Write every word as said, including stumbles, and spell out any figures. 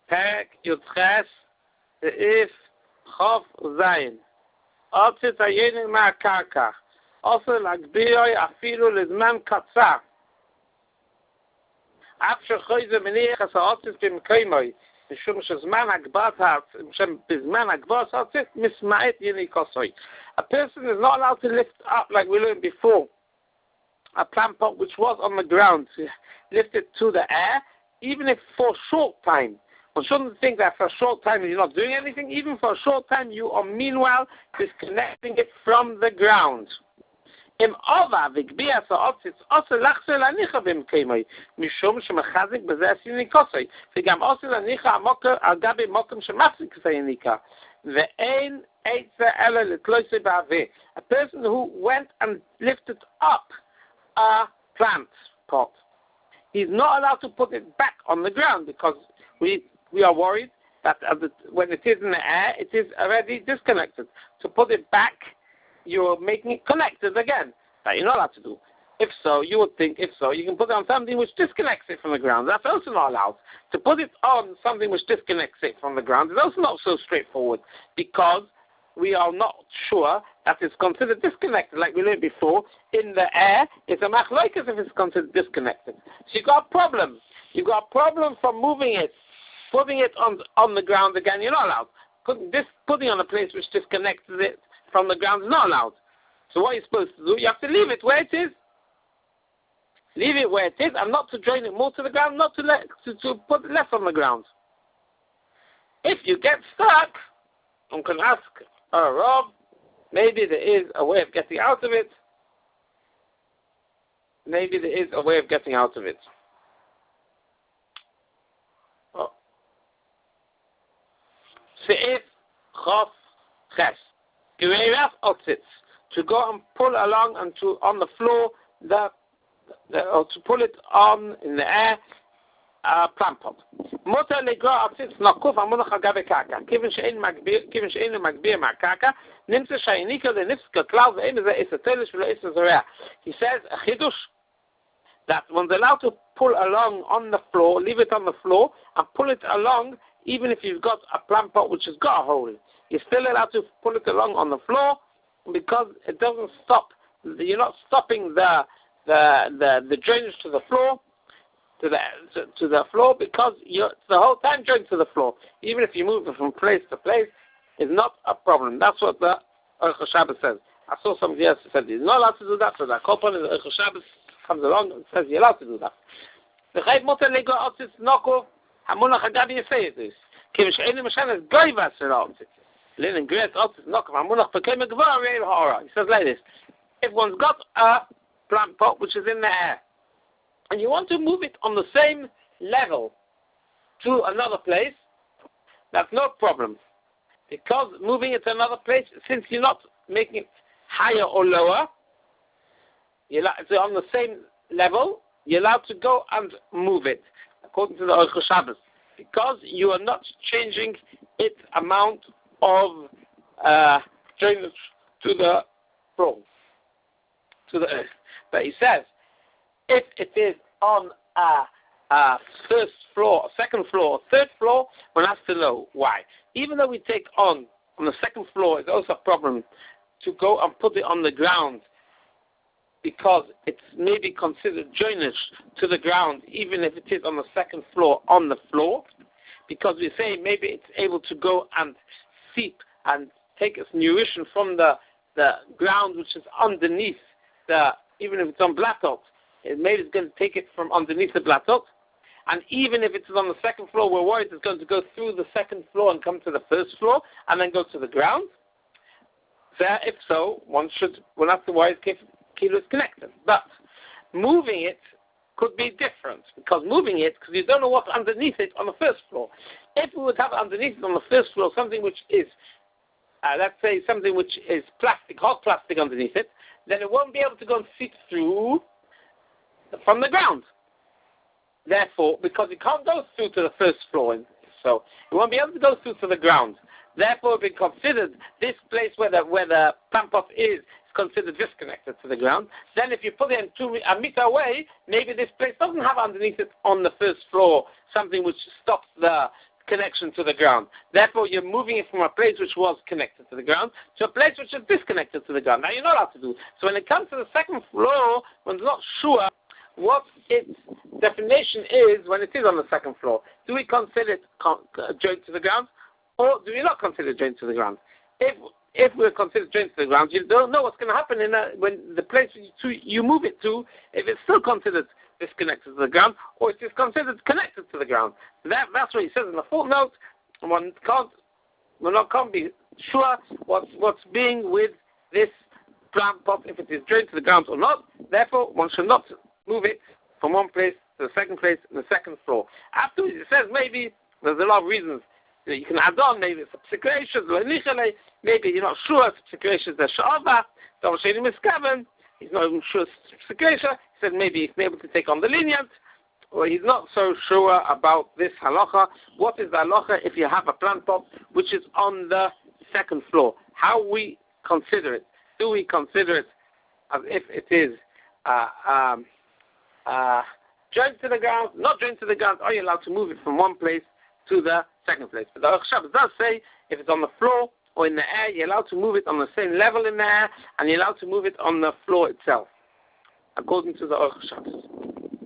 Perek Yudches If Chof Zayin. Otzit Ayenin Ma'akarka. Also Lagbiyoi Afilu Lizman Katzah. After Choyze Meniach Asa Otzit Bimkeimoi. משום שזמן הגברת, בזמן הגברת הארצית, מסמעת יניקוסוי. A person is not allowed to lift up, like we learned before, a plant pot which was on the ground, lift it to the air, even if for a short time. One shouldn't think that for a short time you're not doing anything. Even for a short time, you are meanwhile disconnecting it from the ground. אם אובה וגביע סעוצץ עושה לחסר להניחה במקיימוי, משום שמחזק בזה הסיניקוסוי, וגם עושה להניחה המוקר על גבי מוקם שמחזיק את היניקה, ואין עצה אלא לתלויסי בהווה. A person who went and lifted up a plant pot, he's not allowed to put it back on the ground, because we we are worried that when it is in the air, it is already disconnected. To put it back, you're making it connected again. That you're not allowed to do. If so, you would think, if so, you can put it on something which disconnects it from the ground. That's also not allowed. To put it on something which disconnects it from the ground is also not so straightforward, because we are not sure that it's considered disconnected. Like we learned before, in the air, it's a machloikas if it's considered disconnected. So you've got a problem. You've got a problem from moving it, putting it on, on the ground again, you're not allowed. Putting, this, putting on a place which disconnects it from the ground is not allowed. So what are you supposed to do? You have to leave it where it is. Leave it where it is, and not to join it more to the ground, not to let to, to put it less on the ground. If you get stuck, one can ask a Rav, maybe there is a way of getting out of it. Maybe there is a way of getting out of it. Oh. Seif Chof Ches. Gereiraf Otzitz. To go and pull along and to on the floor, the, the or to pull it on in the air, uh, plant pot. Motor legro Otzitz nakuf amunach agabe kaka. Given she'en magbir, given she'en magbir ma'kaka, nimtze shayinika the nifska cloud ve'im ze esatelish v'lo esazorea. He says a chidush that one's allowed to pull along on the floor, leave it on the floor, and pull it along, even if you've got a plant pot which has got a hole. You're still allowed to pull it along on the floor, because it doesn't stop. You're not stopping the the the, the drainage to the floor, to the to, to the floor, because you're the whole time joined to the floor. Even if you move it from place to place, it's not a problem. That's what the Orchos Shabbos says. I saw somebody else who said he's not allowed to do that, so the Kopan in the Orchos Shabbos comes along and says you're allowed to do that. The Chayv Moter Lego Otzitz Nokov Hamunach Agabi Yisei this. Kim She'eni Mashanas Goyva Sera Otzitz. He says like this: if one's got a plant pot which is in the air, and you want to move it on the same level to another place, that's no problem. Because moving it to another place, since you're not making it higher or lower, you're on the same level, you're allowed to go and move it, according to the Orchos Shabbos, because you are not changing its amount of uh, drainage to the floor, to the earth. But he says, if it is on a, a first floor, a second floor, a third floor, one has to know why. Even though we take on, on the second floor, it's also a problem to go and put it on the ground, because it's maybe considered drainage to the ground, even if it is on the second floor, on the floor, because we say maybe it's able to go and seep and take its nutrition from the, the ground which is underneath the, even if it's on blattot, it maybe it's going to take it from underneath the blattot, and even if it's on the second floor, we're worried it's going to go through the second floor and come to the first floor and then go to the ground. So if so, one should, one has to worry if kilo is connected. But moving it could be different, because moving it, because you don't know what's underneath it on the first floor. If we would have underneath it on the first floor something which is, uh, let's say something which is plastic, hot plastic underneath it, then it won't be able to go and seep through from the ground. Therefore, because it can't go through to the first floor, so it won't be able to go through to the ground. Therefore, it be considered this place where the where the pump off is, is considered disconnected to the ground. Then, if you put it in two a meter away, maybe this place doesn't have underneath it on the first floor something which stops the connection to the ground. Therefore, you're moving it from a place which was connected to the ground to a place which is disconnected to the ground. Now, you're not allowed to do. So when it comes to the second floor, one's not sure what its definition is when it is on the second floor. Do we consider it con- joint to the ground, or do we not consider it joint to the ground? If if we're considered joint to the ground, you don't know what's going to happen in a, when the place you, to, you move it to, if it's still considered disconnected to the ground, or it is considered connected to the ground. That, that's what he says in the footnote. One can't, one not can't be sure what's, what's being with this plant pot, if it is joined to the ground or not. Therefore, one should not move it from one place to the second place in the second floor. Afterwards, he says maybe there's a lot of reasons that you can add on. Maybe it's subsequations, maybe you're not sure subsequations are sha'ava, he's not even sure subsequation. He said maybe he's able to take on the lenient, or he's not so sure about this halacha. What is the halacha if you have a plant pot which is on the second floor? How we consider it? Do we consider it as if it is uh, um, uh, joined to the ground, not joined to the ground? Are you allowed to move it from one place to the second place? But the Aruch Shabbos does say if it's on the floor or in the air, you're allowed to move it on the same level in the air, and you're allowed to move it on the floor itself, according to the Aruch Shabbos.